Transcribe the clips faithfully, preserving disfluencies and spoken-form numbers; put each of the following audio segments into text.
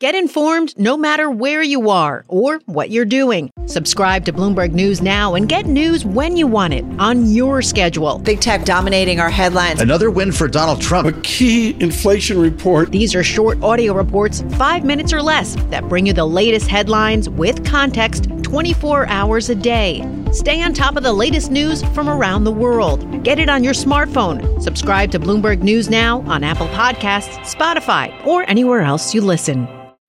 Get informed no matter where you are or what you're doing. Subscribe to Bloomberg News now and get news when you want it on your schedule. Big tech dominating our headlines. Another win for Donald Trump. A key inflation report. These are short audio reports, five minutes or less, that bring you the latest headlines with context twenty-four hours a day. Stay on top of the latest news from around the world. Get it on your smartphone. Subscribe to Bloomberg News now on Apple Podcasts, Spotify, or anywhere else you listen.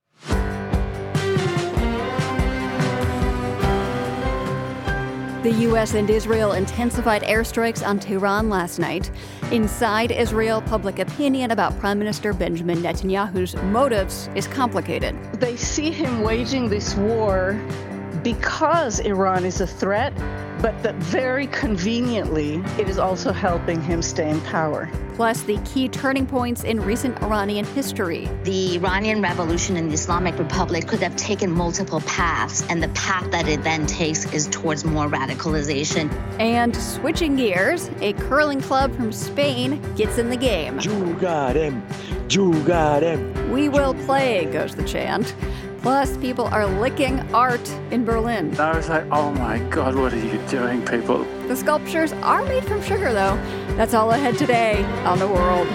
The U S and Israel intensified airstrikes on Tehran last night. Inside Israel, public opinion about Prime Minister Benjamin Netanyahu's motives is complicated. They see him waging this war because Iran is a threat, but that very conveniently, it is also helping him stay in power. Plus, the key turning points in recent Iranian history. The Iranian Revolution in the Islamic Republic could have taken multiple paths, and the path that it then takes is towards more radicalization. And switching gears, a curling club from Spain gets in the game. Jugarem, jugarem. We will play, goes the chant. Plus, people are licking art in Berlin. I was like, oh my God, what are you doing, people? The sculptures are made from sugar, though. That's all ahead today on The World.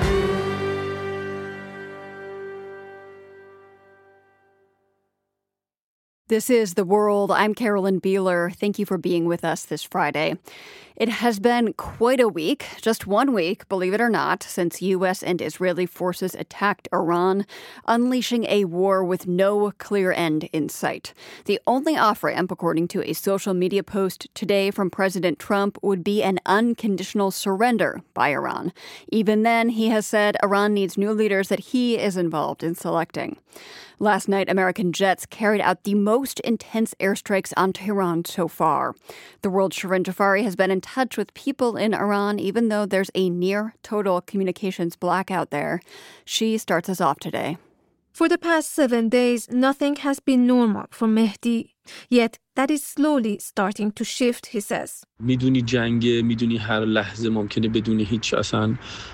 This is The World. I'm Carolyn Beeler. Thank you for being with us this Friday. It has been quite a week, just one week, believe it or not, since U S and Israeli forces attacked Iran, unleashing a war with no clear end in sight. The only off-ramp, according to a social media post today from President Trump, would be an unconditional surrender by Iran. Even then, he has said Iran needs new leaders that he is involved in selecting. Last night, American jets carried out the most intense airstrikes on Tehran so far. The world's Shirin Jafari has been in touch with people in Iran, even though there's a near-total communications blackout there. She starts us off today. For the past seven days, nothing has been normal for Mehdi. Yet that is slowly starting to shift, he says. میدونی جنگه، میدونی هر لحظه ممکنه بدون هیچ اصلا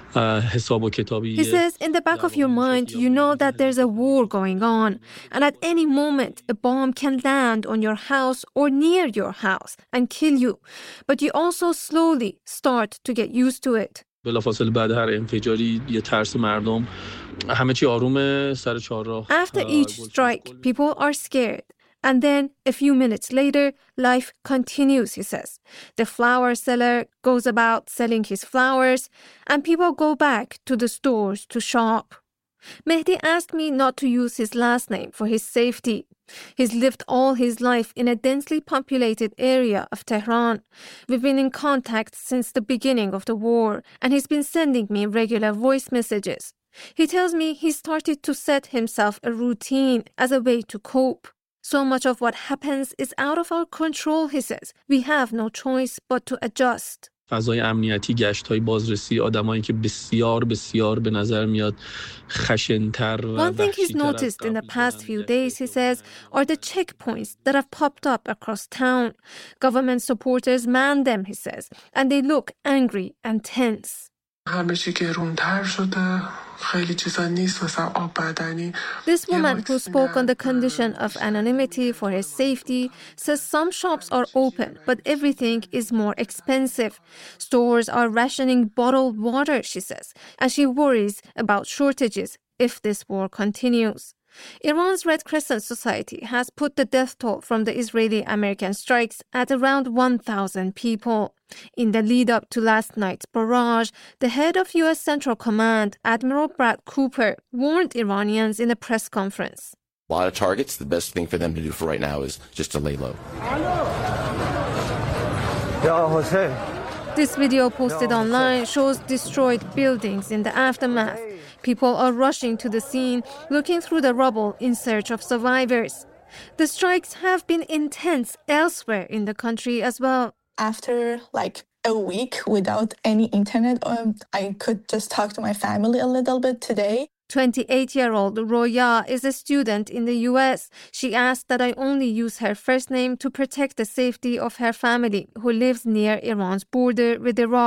حساب و کتابی. He says, in the back of your mind, you know that there's a war going on. And at any moment, a bomb can land on your house or near your house and kill you. But you also slowly start to get used to it. بلافاصله بعد هر انفجاری یه ترس مردم همه چی آرومه سر چهارراه. After each strike, people are scared. And then, a few minutes later, life continues, he says. The flower seller goes about selling his flowers, and people go back to the stores to shop. Mehdi asked me not to use his last name for his safety. He's lived all his life in a densely populated area of Tehran. We've been in contact since the beginning of the war, and he's been sending me regular voice messages. He tells me he started to set himself a routine as a way to cope. So much of what happens is out of our control, he says. We have no choice but to adjust. فضای امنیتی، گشت‌های بازرسی، آدمایی که بسیار بسیار به نظر میاد خشن‌تر و One thing he's noticed in the past few days, he says, are the checkpoints that have popped up across town. Government supporters man them, he says, and they look angry and tense. This woman, who spoke on the condition of anonymity for her safety, says some shops are open, but everything is more expensive. Stores are rationing bottled water, she says, and she worries about shortages if this war continues. Iran's Red Crescent Society has put the death toll from the Israeli-American strikes at around one thousand people. In the lead-up to last night's barrage, the head of U S Central Command, Admiral Brad Cooper, warned Iranians in a press conference. A lot of targets, the best thing for them to do for right now is just to lay low. This video posted online shows destroyed buildings in the aftermath. People are rushing to the scene, looking through the rubble in search of survivors. The strikes have been intense elsewhere in the country as well. After like a week without any internet, um, I could just talk to my family a little bit today. twenty-eight-year-old Roya is a student in the U S. She asked that I only use her first name to protect the safety of her family, who lives near Iran's border with Iraq.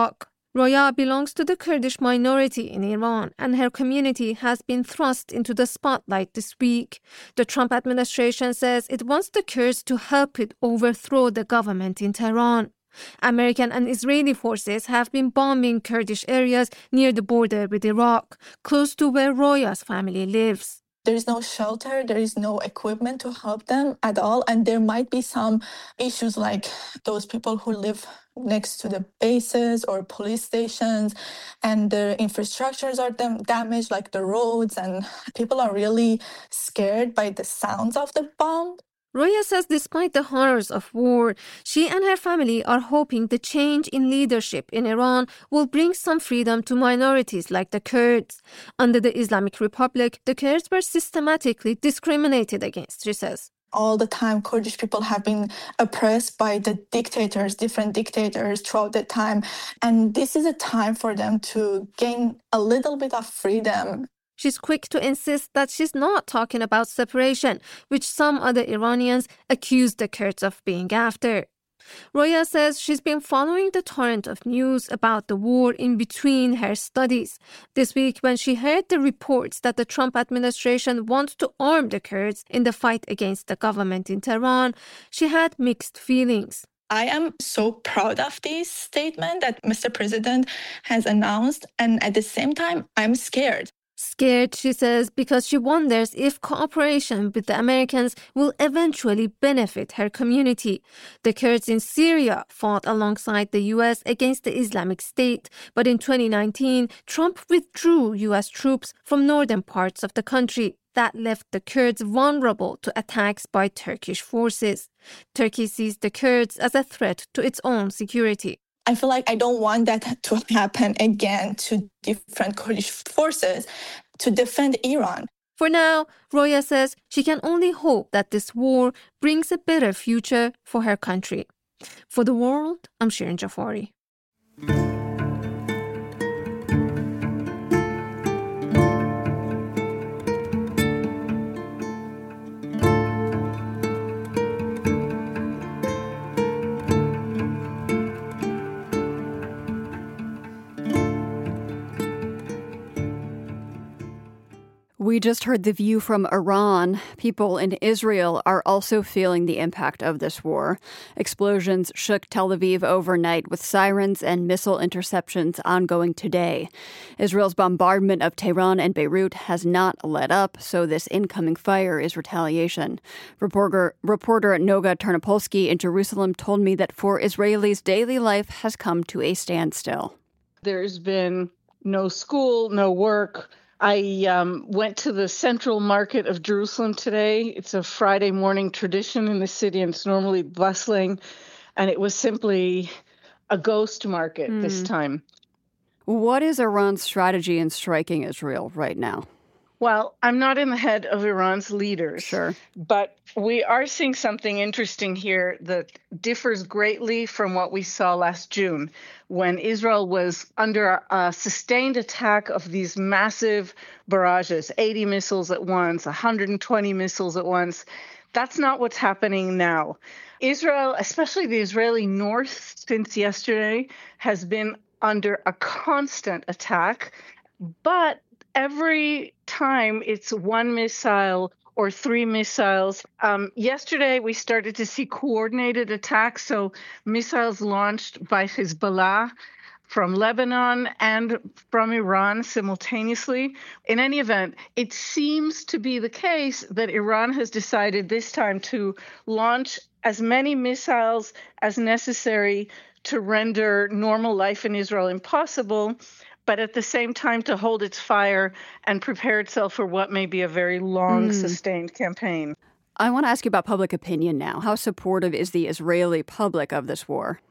Roya belongs to the Kurdish minority in Iran, and her community has been thrust into the spotlight this week. The Trump administration says it wants the Kurds to help it overthrow the government in Tehran. American and Israeli forces have been bombing Kurdish areas near the border with Iraq, close to where Roya's family lives. There is no shelter, there is no equipment to help them at all, and there might be some issues like those people who live next to the bases or police stations, and their infrastructures are dam- damaged, like the roads, and people are really scared by the sounds of the bomb. Roya says despite the horrors of war, she and her family are hoping the change in leadership in Iran will bring some freedom to minorities like the Kurds. Under the Islamic Republic, the Kurds were systematically discriminated against, she says. All the time, Kurdish people have been oppressed by the dictators, different dictators throughout the time. And this is a time for them to gain a little bit of freedom. She's quick to insist that she's not talking about separation, which some other Iranians accuse the Kurds of being after. Roya says she's been following the torrent of news about the war in between her studies. This week, when she heard the reports that the Trump administration wants to arm the Kurds in the fight against the government in Tehran, she had mixed feelings. I am so proud of this statement that Mister President has announced, and at the same time, I'm scared. Scared, she says, because she wonders if cooperation with the Americans will eventually benefit her community. The Kurds in Syria fought alongside the U S against the Islamic State, but in twenty nineteen, Trump withdrew U S troops from northern parts of the country. That left the Kurds vulnerable to attacks by Turkish forces. Turkey sees the Kurds as a threat to its own security. I feel like I don't want that to happen again to different Kurdish forces to defend Iran. For now, Roya says she can only hope that this war brings a better future for her country. For The World, I'm Shirin Jafari. We just heard the view from Iran. People in Israel are also feeling the impact of this war. Explosions shook Tel Aviv overnight with sirens and missile interceptions ongoing today. Israel's bombardment of Tehran and Beirut has not let up, so this incoming fire is retaliation. Reporter, reporter Noga Ternopolsky in Jerusalem told me that for Israelis, daily life has come to a standstill. There's been no school, no work. I um, went to the central market of Jerusalem today. It's a Friday morning tradition in the city, and it's normally bustling. And it was simply a ghost market mm. this time. What is Iran's strategy in striking Israel right now? Well, I'm not in the head of Iran's leaders. Sure. But we are seeing something interesting here that differs greatly from what we saw last June, when Israel was under a sustained attack of these massive barrages, eighty missiles at once, one hundred twenty missiles at once. That's not what's happening now. Israel, especially the Israeli north, since yesterday, has been under a constant attack, but every time it's one missile or three missiles. Um, yesterday, we started to see coordinated attacks, so missiles launched by Hezbollah from Lebanon and from Iran simultaneously. In any event, it seems to be the case that Iran has decided this time to launch as many missiles as necessary to render normal life in Israel impossible, but at the same time to hold its fire and prepare itself for what may be a very long, mm. sustained campaign. I want to ask you about public opinion now. How supportive is the Israeli public of this war?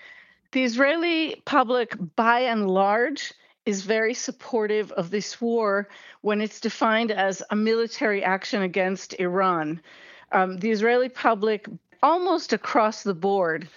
The Israeli public, by and large, is very supportive of this war when it's defined as a military action against Iran. Um, the Israeli public, almost across the board,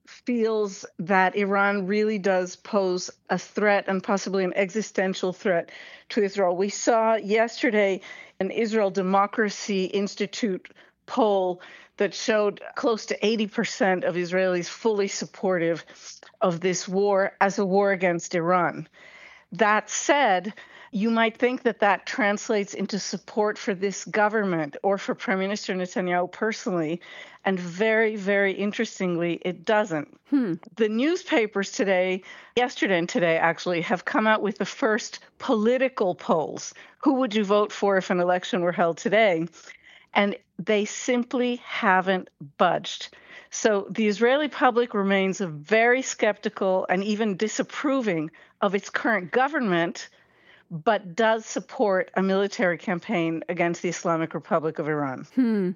feels that Iran really does pose a threat and possibly an existential threat to Israel. We saw yesterday an Israel Democracy Institute poll that showed close to eighty percent of Israelis fully supportive of this war as a war against Iran. That said, you might think that that translates into support for this government or for Prime Minister Netanyahu personally. And very, very interestingly, it doesn't. Hmm. The newspapers today, yesterday and today actually, have come out with the first political polls. Who would you vote for if an election were held today? And they simply haven't budged. So the Israeli public remains very skeptical and even disapproving of its current government, but does support a military campaign against the Islamic Republic of Iran. Hmm.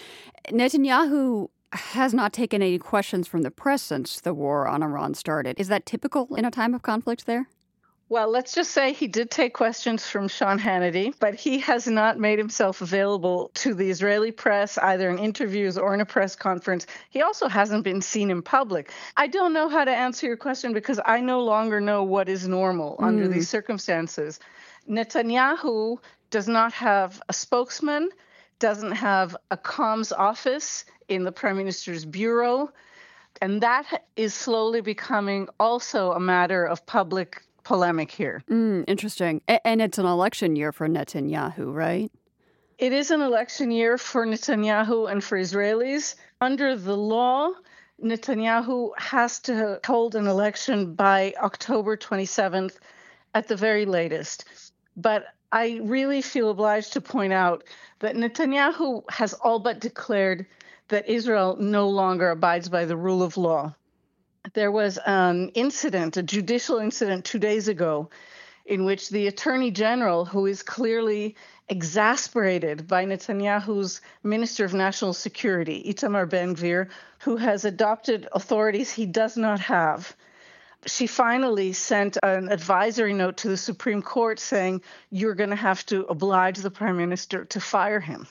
Netanyahu has not taken any questions from the press since the war on Iran started. Is that typical in a time of conflict there? Well, let's just say he did take questions from Sean Hannity, but he has not made himself available to the Israeli press, either in interviews or in a press conference. He also hasn't been seen in public. I don't know how to answer your question because I no longer know what is normal mm. under these circumstances. Netanyahu does not have a spokesman, doesn't have a comms office in the Prime Minister's bureau, and that is slowly becoming also a matter of public polemic here. Mm, interesting. A- and it's an election year for Netanyahu, right? It is an election year for Netanyahu and for Israelis. Under the law, Netanyahu has to hold an election by October twenty-seventh at the very latest. But I really feel obliged to point out that Netanyahu has all but declared that Israel no longer abides by the rule of law. There was an incident, a judicial incident two days ago, in which the Attorney General, who is clearly exasperated by Netanyahu's Minister of National Security, Itamar Ben-Gvir, who has adopted authorities he does not have, she finally sent an advisory note to the Supreme Court saying, you're going to have to oblige the Prime Minister to fire him.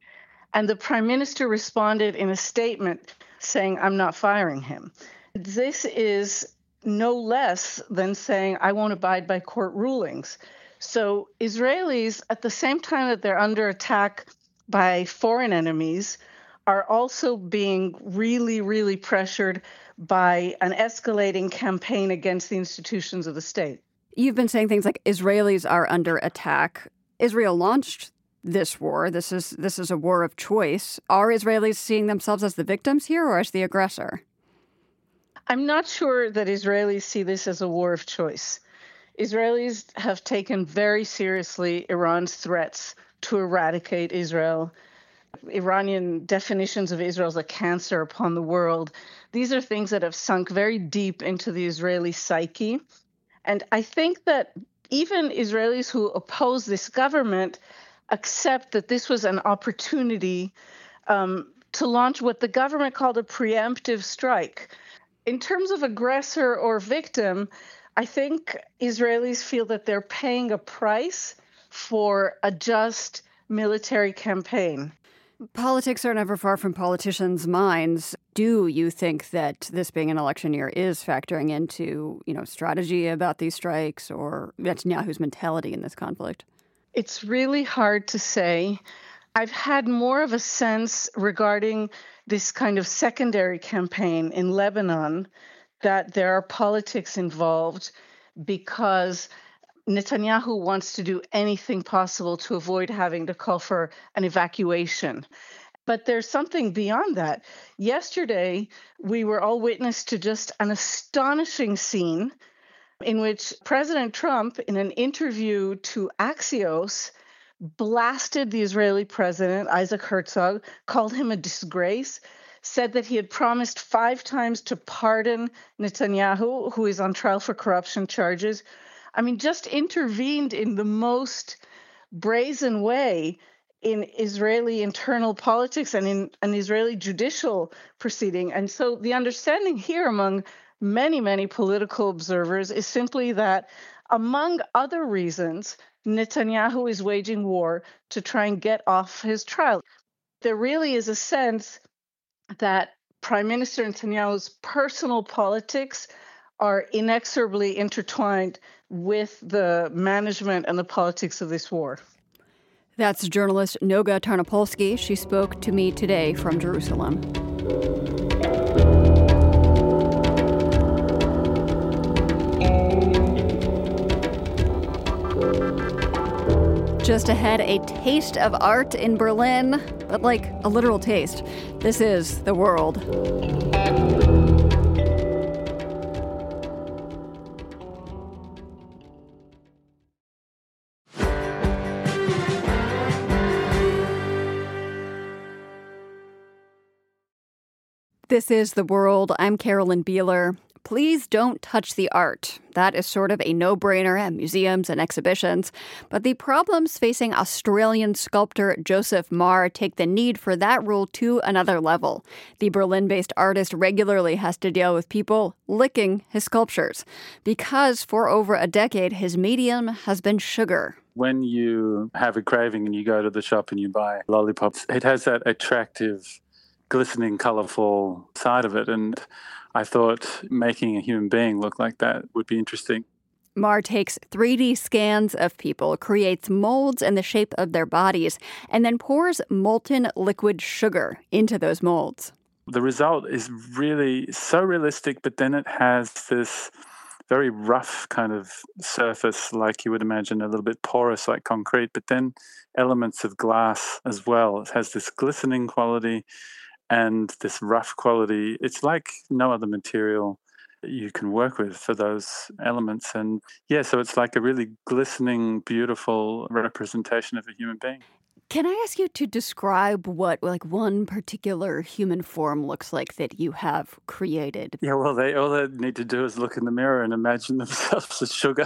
And the Prime Minister responded in a statement saying, I'm not firing him. This is no less than saying, I won't abide by court rulings. So Israelis, at the same time that they're under attack by foreign enemies, are also being really, really pressured by an escalating campaign against the institutions of the state. You've been saying things like Israelis are under attack. Israel launched this war. This is this is a war of choice. Are Israelis seeing themselves as the victims here or as the aggressor? I'm not sure that Israelis see this as a war of choice. Israelis have taken very seriously Iran's threats to eradicate Israel. Iranian definitions of Israel as a cancer upon the world. These are things that have sunk very deep into the Israeli psyche. And I think that even Israelis who oppose this government accept that this was an opportunity um, to launch what the government called a preemptive strike. In terms of aggressor or victim, I think Israelis feel that they're paying a price for a just military campaign. Politics are never far from politicians' minds. Do you think that this being an election year is factoring into, you know, strategy about these strikes or Netanyahu's mentality in this conflict? It's really hard to say. I've had more of a sense regarding this kind of secondary campaign in Lebanon that there are politics involved because Netanyahu wants to do anything possible to avoid having to call for an evacuation. But there's something beyond that. Yesterday, we were all witness to just an astonishing scene in which President Trump, in an interview to Axios, blasted the Israeli president, Isaac Herzog, called him a disgrace, said that he had promised five times to pardon Netanyahu, who is on trial for corruption charges. I mean, just intervened in the most brazen way in Israeli internal politics and in an Israeli judicial proceeding. And so the understanding here among many, many political observers is simply that, among other reasons, Netanyahu is waging war to try and get off his trial. There really is a sense that Prime Minister Netanyahu's personal politics are inexorably intertwined with the management and the politics of this war. That's journalist Noga Tarnopolsky. She spoke to me today from Jerusalem. Just ahead, a taste of art in Berlin, but like a literal taste. This is The World. This is The World. I'm Carolyn Beeler. Please don't touch the art. That is sort of a no-brainer at museums and exhibitions. But the problems facing Australian sculptor Joseph Marr take the need for that rule to another level. The Berlin-based artist regularly has to deal with people licking his sculptures because for over a decade, his medium has been sugar. When you have a craving and you go to the shop and you buy lollipops, it has that attractive, glistening, colorful side of it. And I thought making a human being look like that would be interesting. Marr takes three D scans of people, creates molds in the shape of their bodies, and then pours molten liquid sugar into those molds. The result is really so realistic, but then it has this very rough kind of surface, like you would imagine, a little bit porous like concrete, but then elements of glass as well. It has this glistening quality and this rough quality. It's like no other material you can work with for those elements. And yeah, so it's like a really glistening, beautiful representation of a human being. Can I ask you to describe what like one particular human form looks like that you have created? Yeah, well, they all they need to do is look in the mirror and imagine themselves as sugar.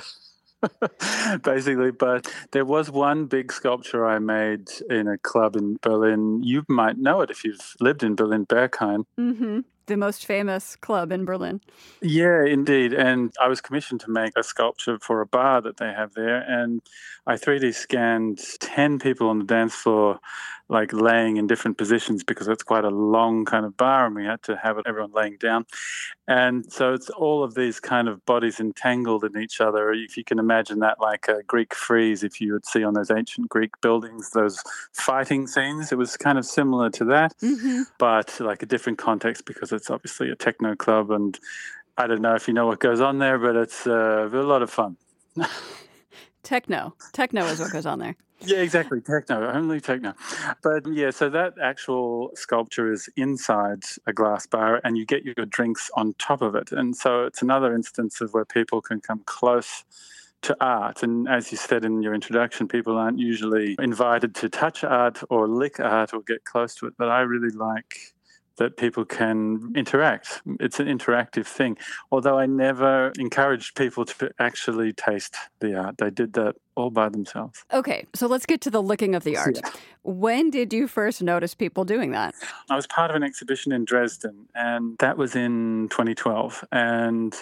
Basically, but there was one big sculpture I made in a club in Berlin. You might know it if you've lived in Berlin, Berghain. Mm-hmm. The most famous club in Berlin. Yeah, indeed. And I was commissioned to make a sculpture for a bar that they have there. And I three D scanned ten people on the dance floor, like laying in different positions because it's quite a long kind of bar and we had to have it, everyone laying down. And so it's all of these kind of bodies entangled in each other. If you can imagine that like a Greek frieze, if you would see on those ancient Greek buildings, those fighting scenes, it was kind of similar to that, mm-hmm. but like a different context because it's obviously a techno club. And I don't know if you know what goes on there, but it's uh, a lot of fun. Techno. Techno is what goes on there. Yeah, exactly. Techno, only techno. But yeah, so that actual sculpture is inside a glass bar and you get your drinks on top of it. And so it's another instance of where people can come close to art. And as you said in your introduction, people aren't usually invited to touch art or lick art or get close to it. But I really like that people can interact. It's an interactive thing. Although I never encouraged people to actually taste the art. They did that all by themselves. Okay, so let's get to the licking of the art. Yeah. When did you first notice people doing that? I was part of an exhibition in Dresden, and that was in twenty twelve. And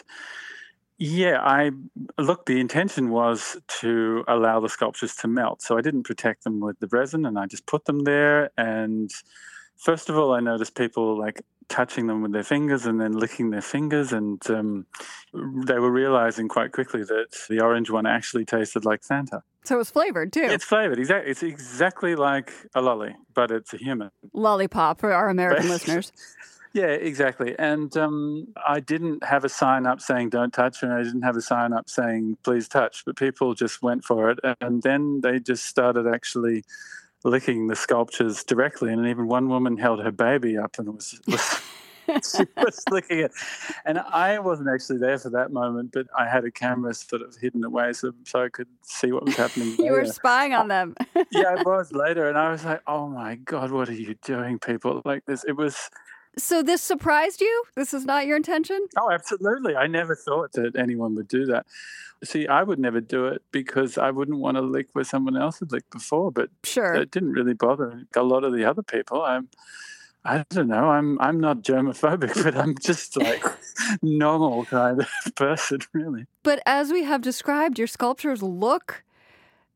yeah, I look, the intention was to allow the sculptures to melt. So I didn't protect them with the resin, and I just put them there. And first of all, I noticed people like touching them with their fingers and then licking their fingers. And um, they were realizing quite quickly that the orange one actually tasted like Fanta. So it was flavored, too. It's flavored. Exactly. It's exactly like a lolly, but it's a human. Lollipop for our American listeners. Yeah, exactly. And um, I didn't have a sign up saying don't touch, and I didn't have a sign up saying please touch, but people just went for it. And then they just started actually licking the sculptures directly, and even one woman held her baby up and was, was she was licking it. And I wasn't actually there for that moment, but I had a camera sort of hidden away so, so I could see what was happening. You were spying on them. Yeah, I was later, and I was like, oh my God, what are you doing, people like this? It was... So this surprised you? This is not your intention? Oh, absolutely. I never thought that anyone would do that. See, I would never do it because I wouldn't want to lick where someone else had licked before, but sure, it didn't really bother a lot of the other people. I'm, I don't know, I'm I'm not germophobic, but I'm just like normal kind of person, really. But as we have described, your sculptures look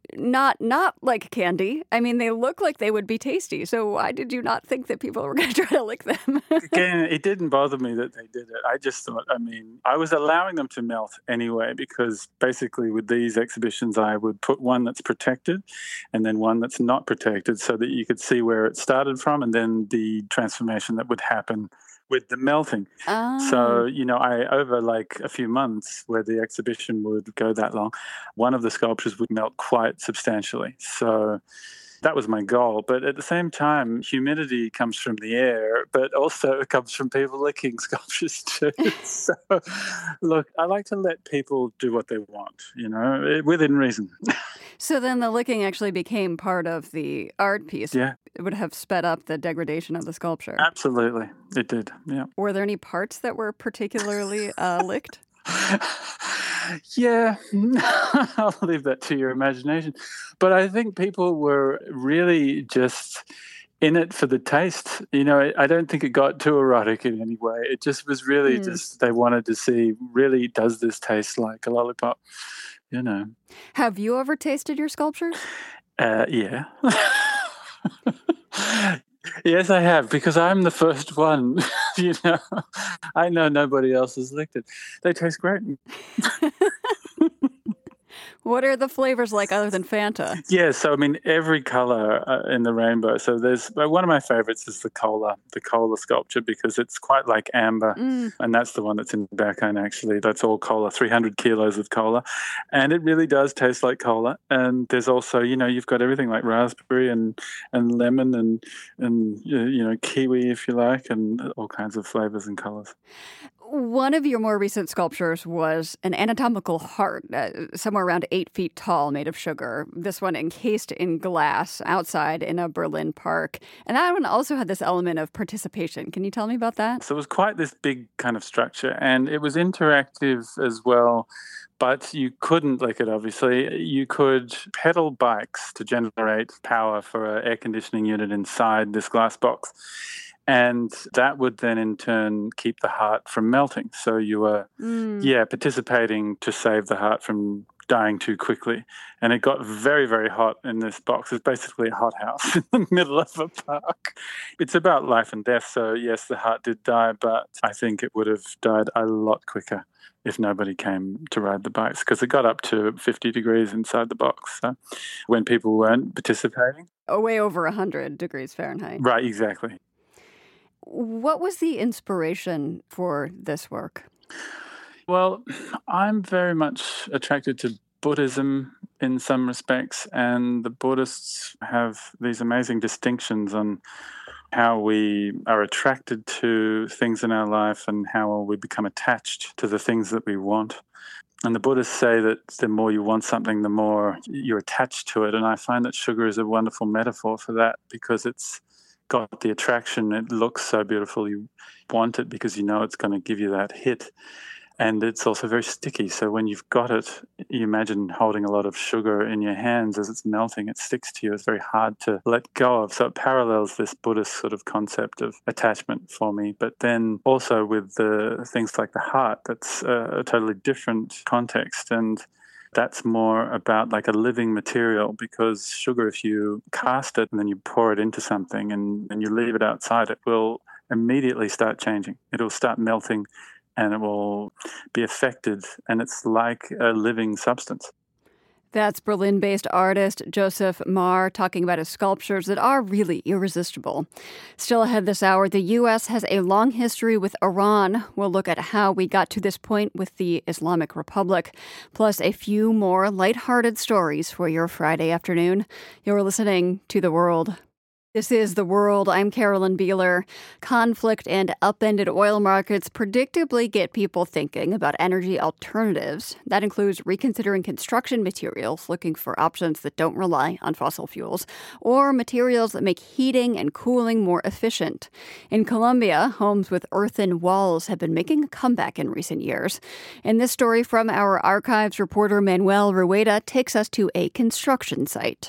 not not like candy. I mean, they look like they would be tasty. So why did you not think that people were going to try to lick them? Again, it didn't bother me that they did it. I just thought, I mean, I was allowing them to melt anyway, because basically with these exhibitions, I would put one that's protected and then one that's not protected so that you could see where it started from and then the transformation that would happen with the melting. Oh. So, you know, I over like a few months where the exhibition would go that long, one of the sculptures would melt quite substantially. So that was my goal. But at the same time, humidity comes from the air, but also it comes from people licking sculptures too. So, look, I like to let people do what they want, you know, within reason. So then the licking actually became part of the art piece. Yeah. It would have sped up the degradation of the sculpture. Absolutely. It did, yeah. Were there any parts that were particularly uh, licked? Yeah, I'll leave that to your imagination. But I think people were really just in it for the taste. You know, I don't think it got too erotic in any way. It just was really mm. just they wanted to see, really, does this taste like a lollipop? You know. Have you ever tasted your sculptures? Uh, yeah. Yes, I have, because I'm the first one. You know, I know nobody else has licked it. They taste great. What are the flavors like other than Fanta? Yeah, so I mean, every color uh, in the rainbow. So there's one of my favorites is the cola, the cola sculpture, because it's quite like amber, mm. and that's the one that's in Berghain. Actually, that's all cola, three hundred kilos of cola, and it really does taste like cola. And there's also, you know, you've got everything like raspberry and and lemon and and you know kiwi, if you like, and all kinds of flavors and colors. One of your more recent sculptures was an anatomical heart, uh, somewhere around eight feet tall, made of sugar. This one encased in glass outside in a Berlin park. And that one also had this element of participation. Can you tell me about that? So it was quite this big kind of structure, and it was interactive as well. But you couldn't lick it, obviously. You could pedal bikes to generate power for an air conditioning unit inside this glass box. And that would then in turn keep the heart from melting. So you were, mm. yeah, participating to save the heart from dying too quickly. And it got very, very hot in this box. It's basically a hothouse in the middle of a park. It's about life and death. So yes, the heart did die, but I think it would have died a lot quicker if nobody came to ride the bikes, because it got up to fifty degrees inside the box. So when people weren't participating. Oh, way over one hundred degrees Fahrenheit. Right, exactly. What was the inspiration for this work? Well, I'm very much attracted to Buddhism in some respects, and the Buddhists have these amazing distinctions on how we are attracted to things in our life and how we become attached to the things that we want. And the Buddhists say that the more you want something, the more you're attached to it. And I find that sugar is a wonderful metaphor for that, because it's got the attraction. It looks so beautiful. You want it because you know it's going to give you that hit. And it's also very sticky. So when you've got it, you imagine holding a lot of sugar in your hands as it's melting. It sticks to you. It's very hard to let go of. So it parallels this Buddhist sort of concept of attachment for me. But then also with the things like the heart, that's a, a totally different context. And that's more about like a living material, because sugar, if you cast it and then you pour it into something and, and you leave it outside, it will immediately start changing. It will start melting and it will be affected, and it's like a living substance. That's Berlin-based artist Joseph Marr talking about his sculptures that are really irresistible. Still ahead this hour, the U S has a long history with Iran. We'll look at how we got to this point with the Islamic Republic, plus a few more lighthearted stories for your Friday afternoon. You're listening to The World. This is The World. I'm Carolyn Beeler. Conflict and upended oil markets predictably get people thinking about energy alternatives. That includes reconsidering construction materials, looking for options that don't rely on fossil fuels, or materials that make heating and cooling more efficient. In Colombia, homes with earthen walls have been making a comeback in recent years. And this story from our archives reporter Manuel Rueda takes us to a construction site.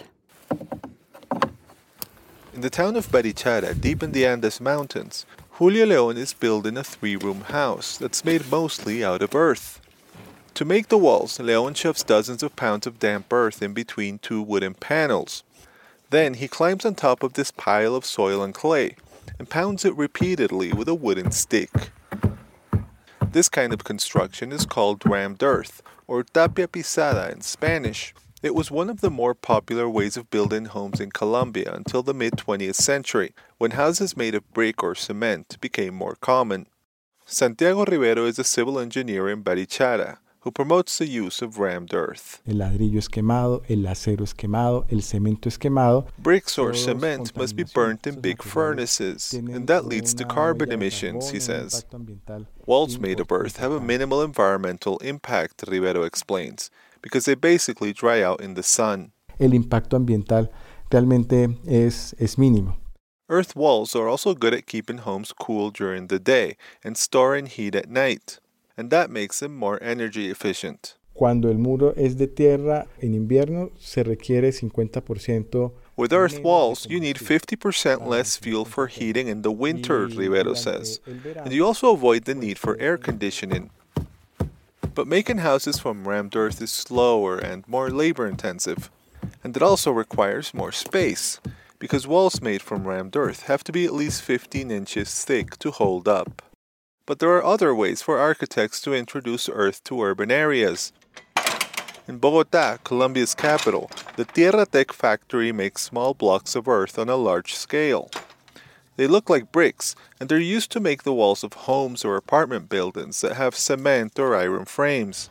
In the town of Barichara, deep in the Andes Mountains, Julia Leon is building a three-room house that's made mostly out of earth. To make the walls, Leon shoves dozens of pounds of damp earth in between two wooden panels. Then he climbs on top of this pile of soil and clay and pounds it repeatedly with a wooden stick. This kind of construction is called rammed earth, or tapia pisada in Spanish. It was one of the more popular ways of building homes in Colombia until the mid-twentieth century, when houses made of brick or cement became more common. Santiago Rivero is a civil engineer in Barichara, who promotes the use of rammed earth. El ladrillo es quemado, el acero es quemado, el cemento es quemado. Bricks or cement must be burnt in big furnaces, and that leads to carbon emissions, he says. Walls made of earth have a minimal environmental impact, Rivero explains, because they basically dry out in the sun. El impacto ambiental realmente es, es mínimo. Earth walls are also good at keeping homes cool during the day and storing heat at night, and that makes them more energy efficient. Cuando el muro es de tierra en invierno se requiere cincuenta por ciento. With earth walls, you need fifty percent less fuel for heating in the winter, Rivero says, and you also avoid the need for air conditioning. But making houses from rammed earth is slower and more labor-intensive, and it also requires more space, because walls made from rammed earth have to be at least fifteen inches thick to hold up. But there are other ways for architects to introduce earth to urban areas. In Bogotá, Colombia's capital, the Tierra Tech factory makes small blocks of earth on a large scale. They look like bricks, and they're used to make the walls of homes or apartment buildings that have cement or iron frames.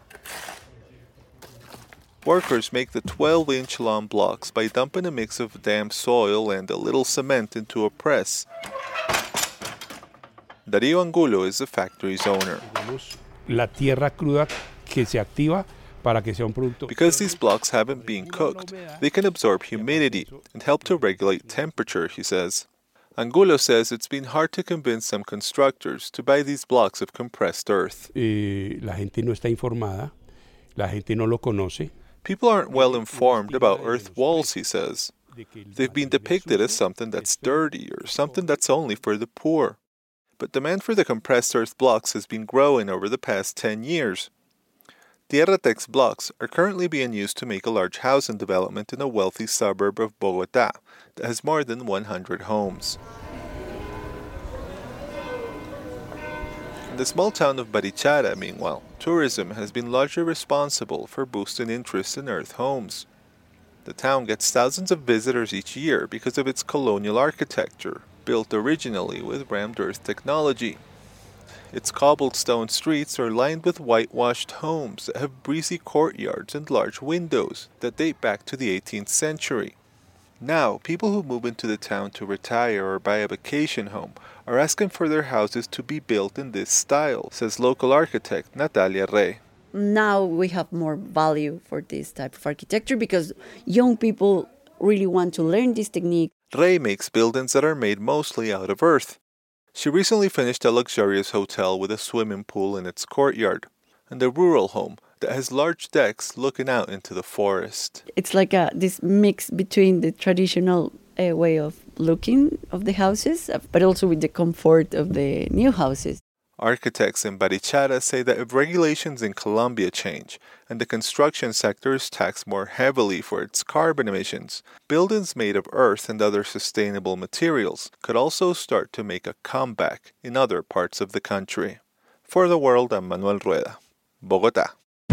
Workers make the twelve-inch long blocks by dumping a mix of damp soil and a little cement into a press. Darío Angulo is the factory's owner. La tierra cruda que se activa para que sea un producto. Because these blocks haven't been cooked, they can absorb humidity and help to regulate temperature, he says. Angulo says it's been hard to convince some constructors to buy these blocks of compressed earth. Eh, la gente no está informada, la gente no lo conoce. People aren't well informed about earth walls, he says. They've been depicted as something that's dirty or something that's only for the poor. But demand for the compressed earth blocks has been growing over the past ten years. Tierra Tech's blocks are currently being used to make a large housing development in a wealthy suburb of Bogotá that has more than one hundred homes. In the small town of Barichara, meanwhile, tourism has been largely responsible for boosting interest in earth homes. The town gets thousands of visitors each year because of its colonial architecture, built originally with rammed earth technology. Its cobblestone streets are lined with whitewashed homes that have breezy courtyards and large windows that date back to the eighteenth century. Now, people who move into the town to retire or buy a vacation home are asking for their houses to be built in this style, says local architect Natalia Rey. Now we have more value for this type of architecture because young people really want to learn this technique. Rey makes buildings that are made mostly out of earth. She recently finished a luxurious hotel with a swimming pool in its courtyard, and a rural home that has large decks looking out into the forest. It's like a, this mix between the traditional uh, way of looking of the houses, but also with the comfort of the new houses. Architects in Barichara say that if regulations in Colombia change and the construction sector is taxed more heavily for its carbon emissions, buildings made of earth and other sustainable materials could also start to make a comeback in other parts of the country. For the World, I'm Manuel Rueda, Bogotá.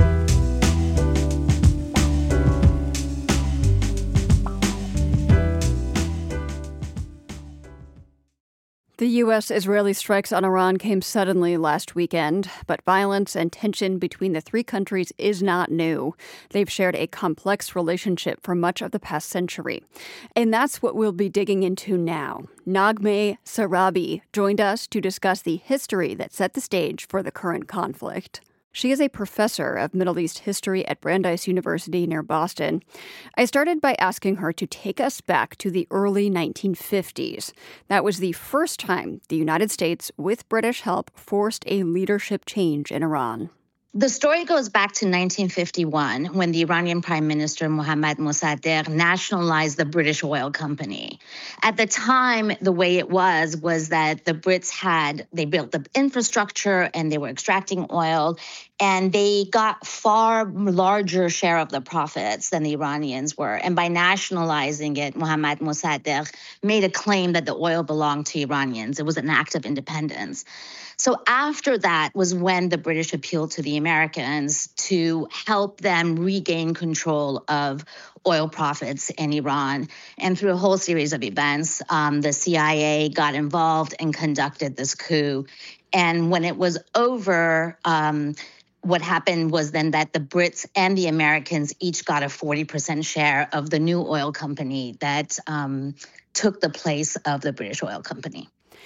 The U S-Israeli strikes on Iran came suddenly last weekend, but violence and tension between the three countries is not new. They've shared a complex relationship for much of the past century. And that's what we'll be digging into now. Naghmeh Sarabi joined us to discuss the history that set the stage for the current conflict. She is a professor of Middle East history at Brandeis University near Boston. I started by asking her to take us back to the early nineteen fifties. That was the first time the United States, with British help, forced a leadership change in Iran. The story goes back to nineteen fifty-one when the Iranian Prime Minister Mohammad Mossadegh nationalized the British Oil Company. At the time, the way it was was that the Brits had, they built the infrastructure and they were extracting oil. And they got far larger share of the profits than the Iranians were. And by nationalizing it, Mohammad Mossadegh made a claim that the oil belonged to Iranians. It was an act of independence. So after that was when the British appealed to the Americans to help them regain control of oil profits in Iran. And through a whole series of events, um, the C I A got involved and conducted this coup. And when it was over, um, what happened was then that the Brits and the Americans each got a forty percent share of the new oil company that um, took the place of the British Oil Company.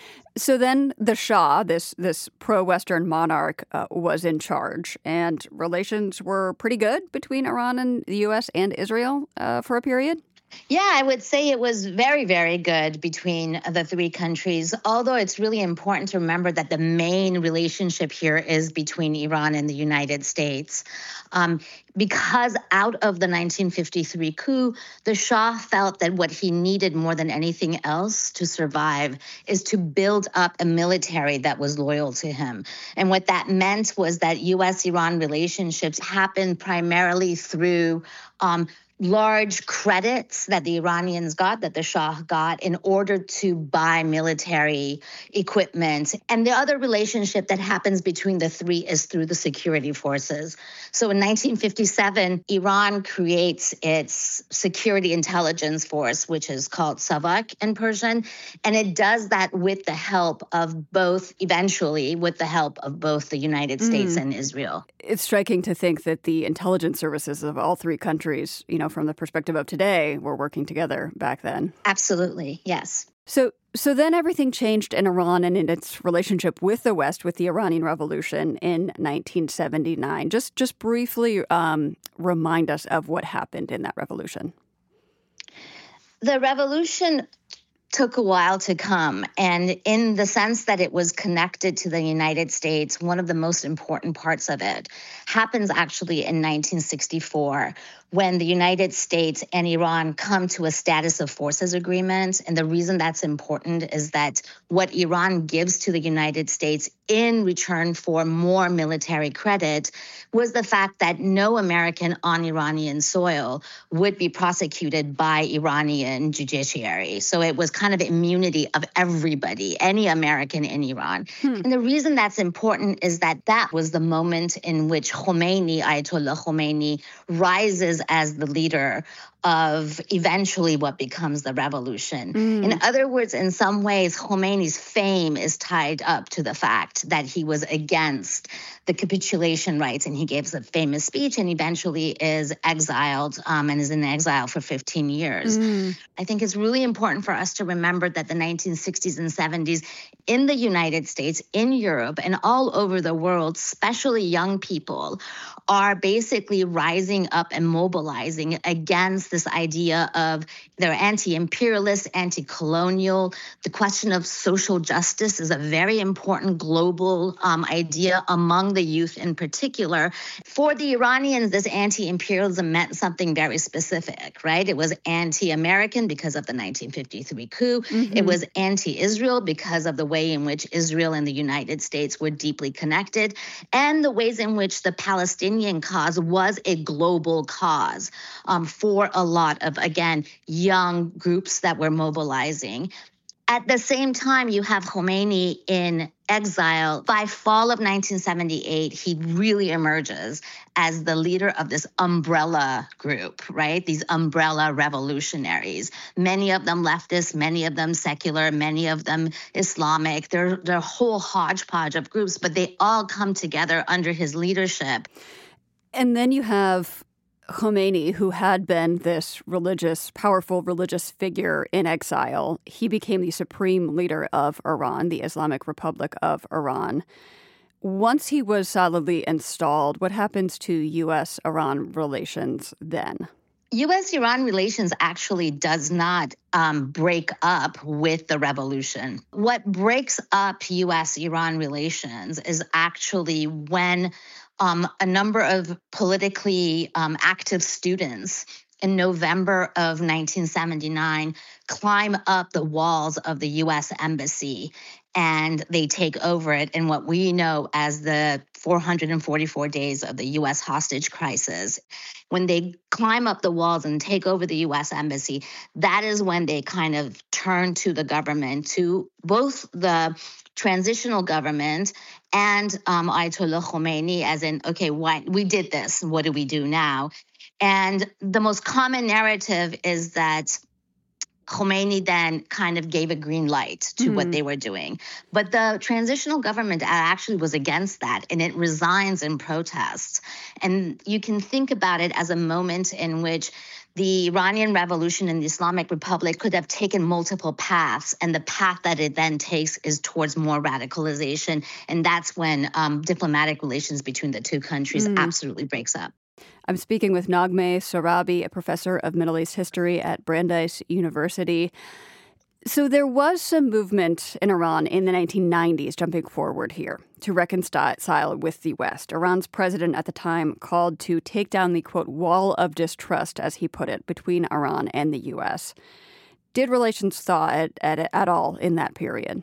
So then the Shah, this this pro-Western monarch, uh, was in charge, and relations were pretty good between Iran and the U S and Israel uh, for a period? Yeah, I would say it was very, very good between the three countries, although it's really important to remember that the main relationship here is between Iran and the United States. Um, because out of the nineteen fifty-three coup, the Shah felt that what he needed more than anything else to survive is to build up a military that was loyal to him. And what that meant was that U S Iran relationships happened primarily through um, large credits that the Iranians got, that the Shah got, in order to buy military equipment. And the other relationship that happens between the three is through the security forces. So in nineteen fifty-seven, Iran creates its security intelligence force, which is called Savak in Persian. And it does that with the help of both, eventually, with the help of both the United States mm. and Israel. It's striking to think that the intelligence services of all three countries, you know, from the perspective of today, were working together back then. Absolutely, yes. So so then everything changed in Iran and in its relationship with the West with the Iranian Revolution in nineteen seventy-nine. Just, just briefly um, remind us of what happened in that revolution. The revolution took a while to come. And in the sense that it was connected to the United States, one of the most important parts of it happens actually in nineteen sixty-four, when the United States and Iran come to a status of forces agreement. And the reason that's important is that what Iran gives to the United States in return for more military credit was the fact that no American on Iranian soil would be prosecuted by Iranian judiciary. So it was kind of immunity of everybody, any American in Iran. Hmm. And the reason that's important is that that was the moment in which Khomeini, Ayatollah Khomeini, rises as the leader of eventually what becomes the revolution. Mm. In other words, in some ways, Khomeini's fame is tied up to the fact that he was against the capitulation rights, and he gives a famous speech and eventually is exiled um, and is in exile for fifteen years. Mm. I think it's really important for us to remember that the nineteen sixties and seventies in the United States, in Europe, and all over the world, especially young people, are basically rising up and mobilizing against this idea of they're anti-imperialist, anti-colonial. The question of social justice is a very important global um, idea among the youth in particular. For the Iranians, this anti-imperialism meant something very specific, right? It was anti-American because of the nineteen fifty-three coup. Mm-hmm. It was anti-Israel because of the way in which Israel and the United States were deeply connected, and the ways in which the Palestinian cause was a global cause um, for a lot of, again, young groups that were mobilizing. At the same time, you have Khomeini in exile. By fall of nineteen seventy-eight, he really emerges as the leader of this umbrella group, right? These umbrella revolutionaries. Many of them leftist, many of them secular, many of them Islamic. They're, they're a whole hodgepodge of groups, but they all come together under his leadership. And then you have Khomeini, who had been this religious, powerful religious figure in exile. He became the supreme leader of Iran, the Islamic Republic of Iran. Once he was solidly installed, what happens to U S Iran relations then? U S Iran relations actually does not um, break up with the revolution. What breaks up U S Iran relations is actually when Um, a number of politically um, active students in November of nineteen seventy-nine, climb up the walls of the U S embassy, and they take over it in what we know as the four hundred forty-four days of the U S hostage crisis. When they climb up the walls and take over the U S embassy, that is when they kind of turn to the government, to both the transitional government and um, Ayatollah Khomeini, as in, okay, why, we did this, what do we do now? And the most common narrative is that Khomeini then kind of gave a green light to mm-hmm. what they were doing. But the transitional government actually was against that, and it resigns in protest. And you can think about it as a moment in which the Iranian Revolution and the Islamic Republic could have taken multiple paths, and the path that it then takes is towards more radicalization. And that's when um, diplomatic relations between the two countries mm. absolutely breaks up. I'm speaking with Naghmeh Sorabi, a professor of Middle East history at Brandeis University. So there was some movement in Iran in the nineteen nineties, jumping forward here, to reconcile with the West. Iran's president at the time called to take down the, quote, wall of distrust, as he put it, between Iran and the U S. Did relations thaw at, at, at all in that period?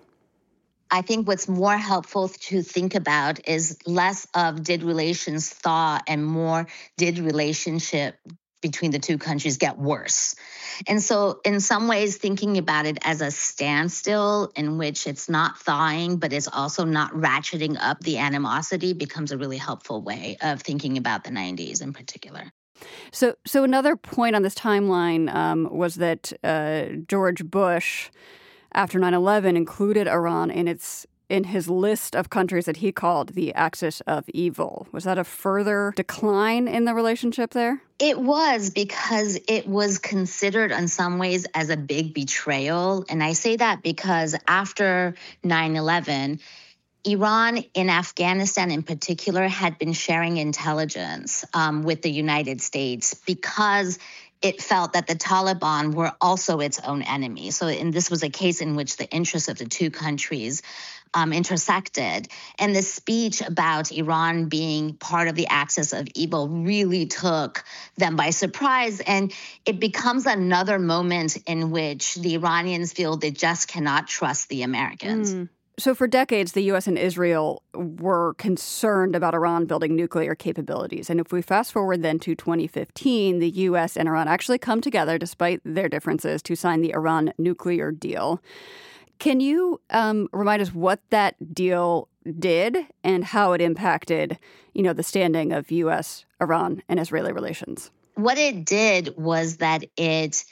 I think what's more helpful to think about is less of did relations thaw and more did relationship between the two countries get worse. And so in some ways, thinking about it as a standstill in which it's not thawing, but it's also not ratcheting up the animosity becomes a really helpful way of thinking about the nineties in particular. So so another point on this timeline um, was that uh, George Bush, after nine eleven, included Iran in its in his list of countries that he called the axis of evil. Was that a further decline in the relationship there? It was, because it was considered in some ways as a big betrayal. And I say that because after nine eleven, Iran in Afghanistan in particular had been sharing intelligence um, with the United States because it felt that the Taliban were also its own enemy. So and this was a case in which the interests of the two countries um, intersected. And the speech about Iran being part of the axis of evil really took them by surprise. And it becomes another moment in which the Iranians feel they just cannot trust the Americans. Mm. So for decades, the U S and Israel were concerned about Iran building nuclear capabilities. And if we fast forward then to twenty fifteen, the U S and Iran actually come together, despite their differences, to sign the Iran nuclear deal. Can you um, remind us what that deal did and how it impacted, you know, the standing of U S, Iran, and Israeli relations? What it did was that it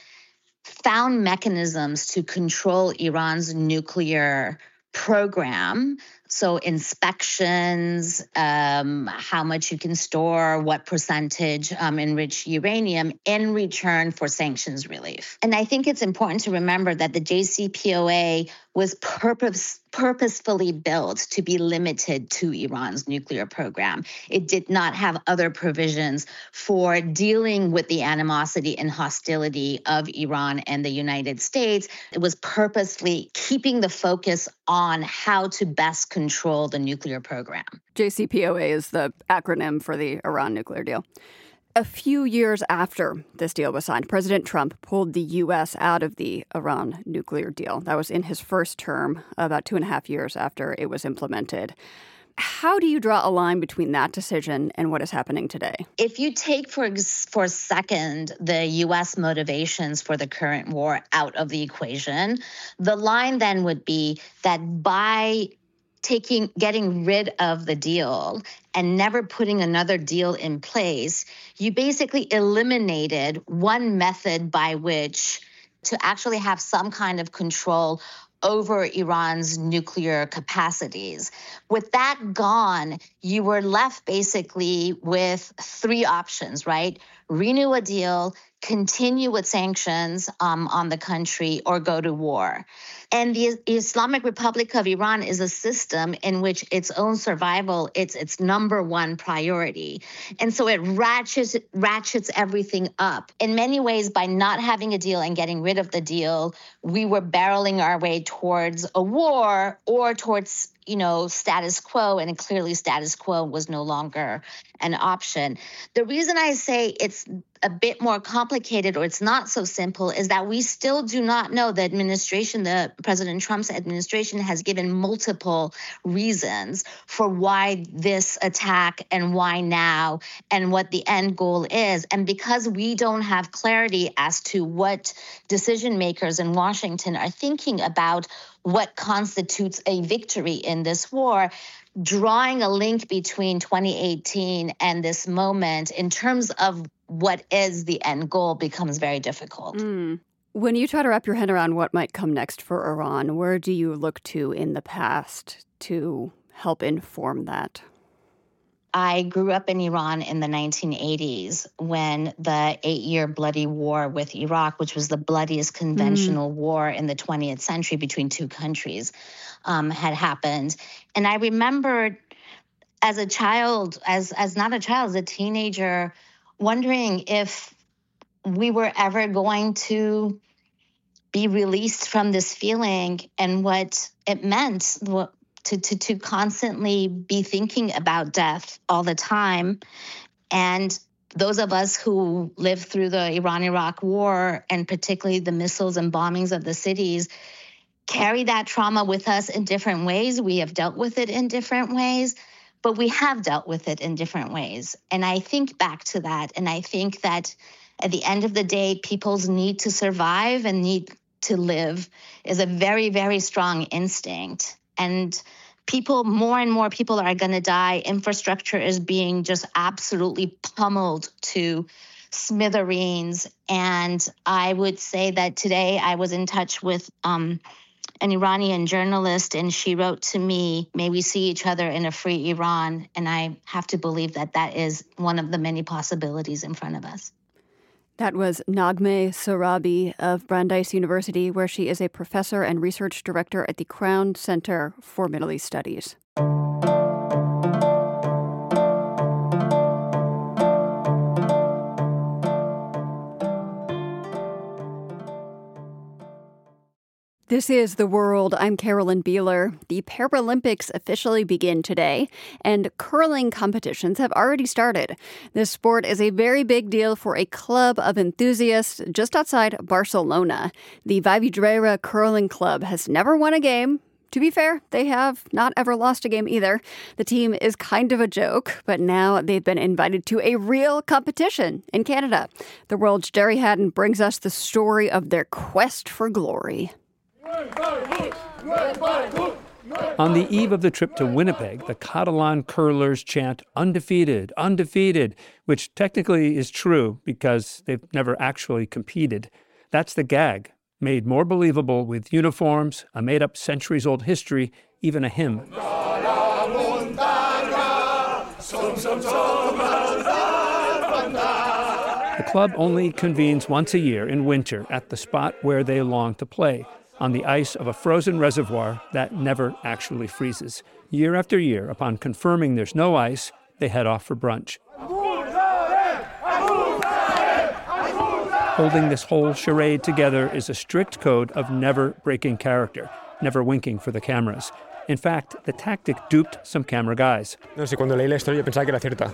found mechanisms to control Iran's nuclear program. So inspections, um, how much you can store, what percentage um, enriched uranium in return for sanctions relief. And I think it's important to remember that the J C P O A was purpose, purposefully built to be limited to Iran's nuclear program. It did not have other provisions for dealing with the animosity and hostility of Iran and the United States. It was purposely keeping the focus on how to best control the nuclear program. J C P O A is the acronym for the Iran nuclear deal. A few years after this deal was signed, President Trump pulled the U S out of the Iran nuclear deal. That was in his first term, about two and a half years after it was implemented. How do you draw a line between that decision and what is happening today? If you take for, for a second the U S motivations for the current war out of the equation, the line then would be that by taking, getting rid of the deal and never putting another deal in place, you basically eliminated one method by which to actually have some kind of control over Iran's nuclear capacities. With that gone, you were left basically with three options, right? Renew a deal, continue with sanctions um, on the country, or go to war. And the Islamic Republic of Iran is a system in which its own survival, it's its number one priority. And so it ratchets, ratchets everything up. In many ways, by not having a deal and getting rid of the deal, we were barreling our way towards a war or towards, you know, status quo, and clearly status quo was no longer an option. The reason I say it's it's a bit more complicated, or it's not so simple, is that we still do not know. The administration, the President Trump's administration, has given multiple reasons for why this attack and why now and what the end goal is. And because we don't have clarity as to what decision makers in Washington are thinking about what constitutes a victory in this war, drawing a link between twenty eighteen and this moment in terms of what is the end goal becomes very difficult. Mm. When you try to wrap your head around what might come next for Iran, where do you look to in the past to help inform that? I grew up in Iran in the nineteen eighties when the eight-year bloody war with Iraq, which was the bloodiest conventional mm. war in the twentieth century between two countries, um, had happened. And I remember as a child, as as not a child, as a teenager, wondering if we were ever going to be released from this feeling and what it meant what, to, to, to constantly be thinking about death all the time. And those of us who lived through the Iran-Iraq war, and particularly the missiles and bombings of the cities, carry that trauma with us in different ways. We have dealt with it in different ways, but we have dealt with it in different ways. And I think back to that, and I think that at the end of the day, people's need to survive and need to live is a very, very strong instinct. And people, more and more people are going to die. Infrastructure is being just absolutely pummeled to smithereens. And I would say that today I was in touch with um, an Iranian journalist, and she wrote to me, "May we see each other in a free Iran." And I have to believe that that is one of the many possibilities in front of us. That was Naghmeh Sorabi of Brandeis University, where she is a professor and research director at the Crown Center for Middle East Studies. This is The World. I'm Carolyn Beeler. The Paralympics officially begin today, and curling competitions have already started. This sport is a very big deal for a club of enthusiasts just outside Barcelona. The Vallvidrera Curling Club has never won a game. To be fair, they have not ever lost a game either. The team is kind of a joke, but now they've been invited to a real competition in Canada. The World's Jerry Haddon brings us the story of their quest for glory. On the eve of the trip to Winnipeg, the Catalan curlers chant undefeated, undefeated, which technically is true because they've never actually competed. That's the gag, made more believable with uniforms, a made-up centuries-old history, even a hymn. The club only convenes once a year in winter at the spot where they long to play, on the ice of a frozen reservoir that never actually freezes. Year after year, upon confirming there's no ice, they head off for brunch. Holding this whole charade together is a strict code of never breaking character, never winking for the cameras. In fact, the tactic duped some camera guys. No sé, cuando leí la historia pensaba que era cierta.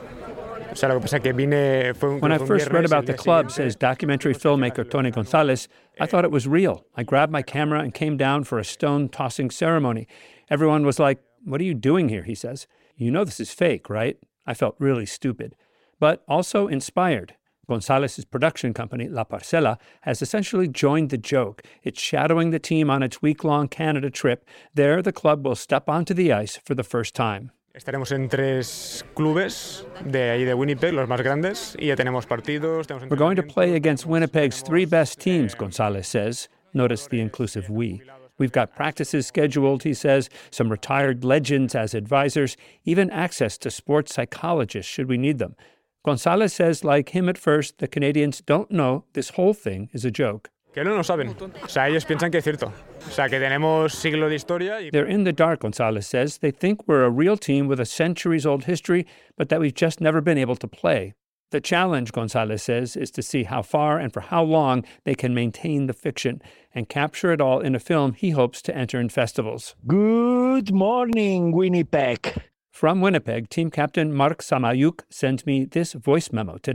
When I first read about the club, says documentary filmmaker Tony Gonzalez, I thought it was real. I grabbed my camera and came down for a stone-tossing ceremony. Everyone was like, "What are you doing here?" he says. "You know this is fake, right?" I felt really stupid, but also inspired. Gonzalez's production company, La Parcela, has essentially joined the joke. It's shadowing the team on its week-long Canada trip. There, the club will step onto the ice for the first time. Estaremos en tres clubes de ahí de Winnipeg, los más grandes, y ya tenemos partidos. We're going to play against Winnipeg's three best teams, Gonzalez says. Notice the inclusive we. We've got practices scheduled, he says, some retired legends as advisors, even access to sports psychologists should we need them. Gonzalez says, like him at first, the Canadians don't know this whole thing is a joke. Que no lo saben. O sea, ellos piensan que es cierto. O sea, que tenemos siglo de historia. Y... They're in the dark, Gonzalez says. They think we're a real team with a centuries-old history, but that we've just never been able to play. The challenge, Gonzalez says, is to see how far and for how long they can maintain the fiction and capture it all in a film he hopes to enter in festivals. Good morning, Winnipeg. From Winnipeg, team captain Mark Samayuk sends me this voice memo today.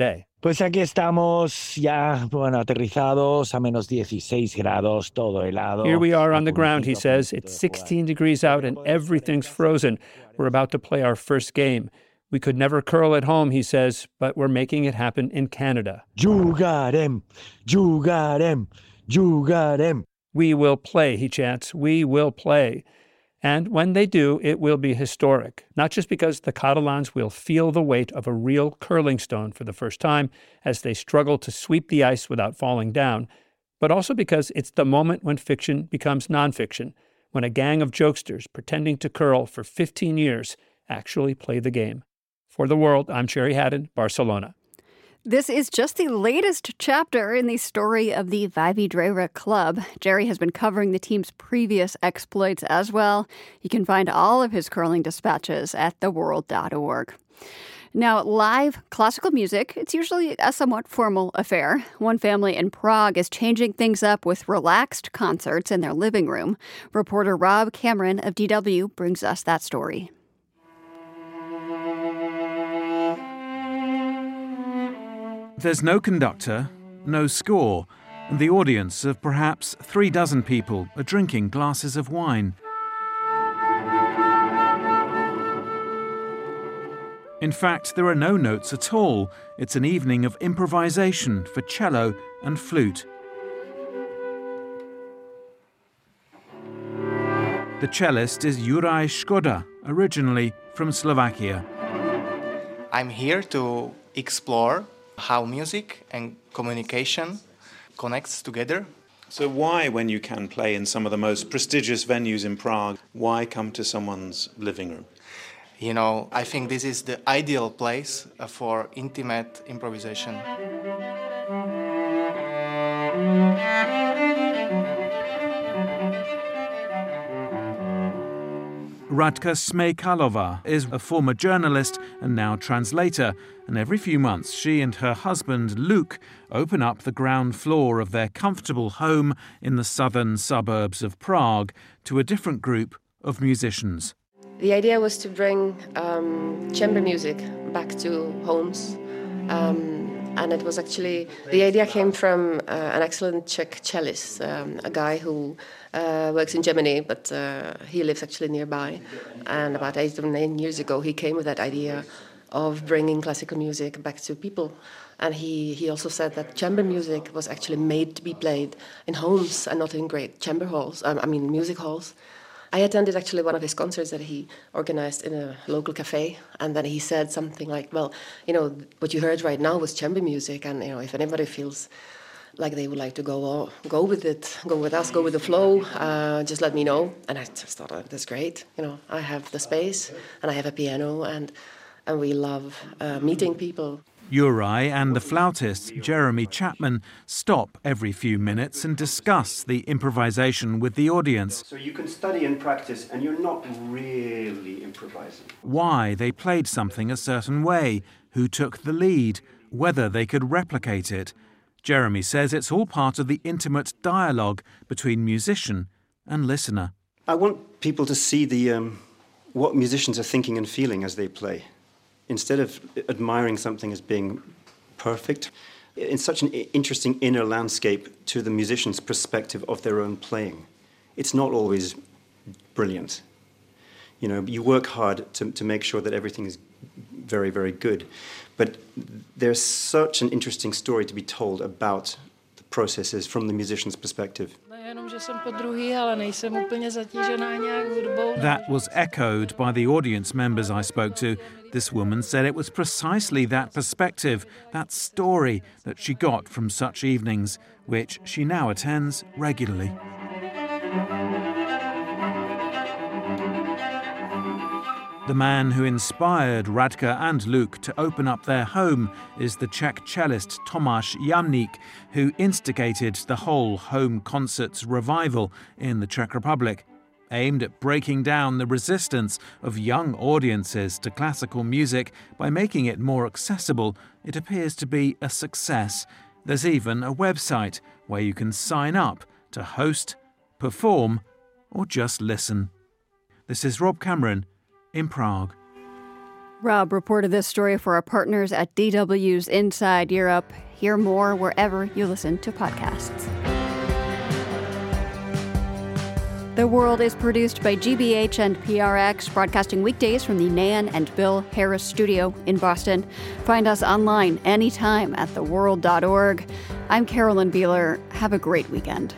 Pues aquí estamos ya, bueno, aterrizados a menos dieciséis grados, todo helado. Here we are on the ground, he says. It's sixteen degrees out and everything's frozen. We're about to play our first game. We could never curl at home, he says, but we're making it happen in Canada. Jugarem, jugarem, jugarem. We will play, he chants. We will play. And when they do, it will be historic, not just because the Catalans will feel the weight of a real curling stone for the first time as they struggle to sweep the ice without falling down, but also because it's the moment when fiction becomes nonfiction, when a gang of jokesters pretending to curl for fifteen years actually play the game. For The World, I'm Sherry Haddon, Barcelona. This is just the latest chapter in the story of the Vividrera Club. Jerry has been covering the team's previous exploits as well. You can find all of his curling dispatches at the world dot org. Now, live classical music, it's usually a somewhat formal affair. One family in Prague is changing things up with relaxed concerts in their living room. Reporter Rob Cameron of D W brings us that story. There's no conductor, no score, and the audience of perhaps three dozen people are drinking glasses of wine. In fact, there are no notes at all. It's an evening of improvisation for cello and flute. The cellist is Juraj Škoda, originally from Slovakia. I'm here to explore how music and communication connects together. So why, when you can play in some of the most prestigious venues in Prague, why come to someone's living room? You know, I think this is the ideal place for intimate improvisation. Radka Smejkalova is a former journalist and now translator, and every few months she and her husband Luke open up the ground floor of their comfortable home in the southern suburbs of Prague to a different group of musicians. The idea was to bring um, chamber music back to homes. Um, And it was actually, the idea came from uh, an excellent Czech cellist, um, a guy who uh, works in Germany, but uh, he lives actually nearby. And about eight or nine years ago, he came with that idea of bringing classical music back to people. And he, he also said that chamber music was actually made to be played in homes and not in great chamber halls, um, I mean music halls. I attended actually one of his concerts that he organized in a local cafe, and then he said something like, well, you know, what you heard right now was chamber music, and, you know, if anybody feels like they would like to go go with it, go with us, go with the flow, uh, just let me know. And I just thought, oh, that's great. You know, I have the space, and I have a piano, and, and we love uh, meeting people. Uri and the flautist, Jeremy Chapman, stop every few minutes and discuss the improvisation with the audience. So you can study and practice, and you're not really improvising. Why they played something a certain way, who took the lead, whether they could replicate it. Jeremy says it's all part of the intimate dialogue between musician and listener. I want people to see the um, what musicians are thinking and feeling as they play. Instead of admiring something as being perfect, it's such an interesting inner landscape to the musician's perspective of their own playing. It's not always brilliant. You know, you work hard to, to make sure that everything is very, very good. But there's such an interesting story to be told about the processes from the musician's perspective. That was echoed by the audience members I spoke to. This woman said it was precisely that perspective, that story that she got from such evenings, which she now attends regularly. The man who inspired Radka and Luke to open up their home is the Czech cellist Tomáš Jamník, who instigated the whole home concerts revival in the Czech Republic. Aimed at breaking down the resistance of young audiences to classical music by making it more accessible, it appears to be a success. There's even a website where you can sign up to host, perform, or just listen. This is Rob Cameron in Prague. Rob reported this story for our partners at D W's Inside Europe. Hear more wherever you listen to podcasts. The World is produced by G B H and P R X, broadcasting weekdays from the Nan and Bill Harris Studio in Boston. Find us online anytime at the world dot org. I'm Carolyn Beeler. Have a great weekend.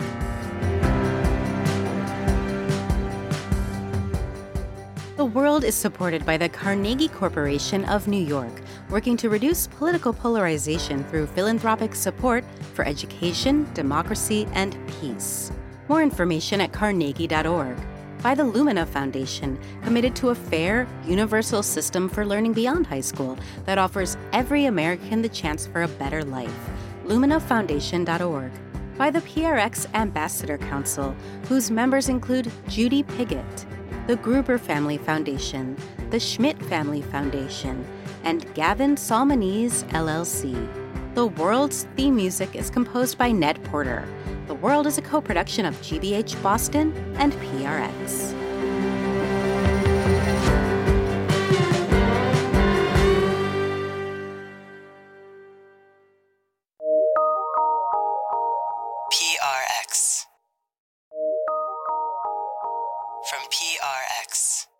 The World is supported by the Carnegie Corporation of New York, working to reduce political polarization through philanthropic support for education, democracy, and peace. More information at carnegie dot org. By the Lumina Foundation, committed to a fair, universal system for learning beyond high school that offers every American the chance for a better life. lumina foundation dot org. By the P R X Ambassador Council, whose members include Judy Piggott, the Gruber Family Foundation, the Schmidt Family Foundation, and Gavin Salmonese, L L C. The World's theme music is composed by Ned Porter. The World is a co-production of G B H Boston and P R X. P R X. From P R X.